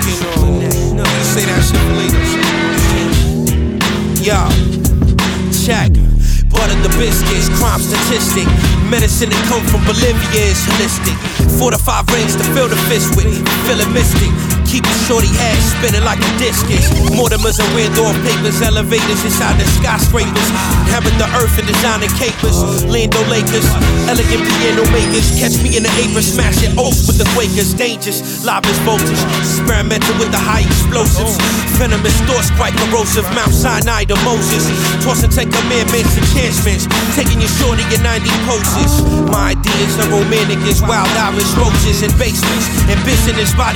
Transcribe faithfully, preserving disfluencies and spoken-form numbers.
You say that shit for later. Yo, check. Butter the biscuits, crime statistic. Medicine that come from Bolivia is holistic. Four to five rings to fill the fist with. Feeling mystic. Keep the shorty ass spinning like a discus. Mortimers and weird door papers, elevators inside the skyscrapers. Hammered the earth and designing capers. Lando Lakers, elegant piano makers. Catch me in the apron, smashing oaks with the Quakers. Dangerous, lobbyist voltage. Experimental with the high explosives. Venomous thoughts, quite corrosive. Mount Sinai to Moses. Toss and take commandments, enchantments. Taking your shorty in ninety poses. My ideas are romantic as wild Irish roaches and basements. Ambition is body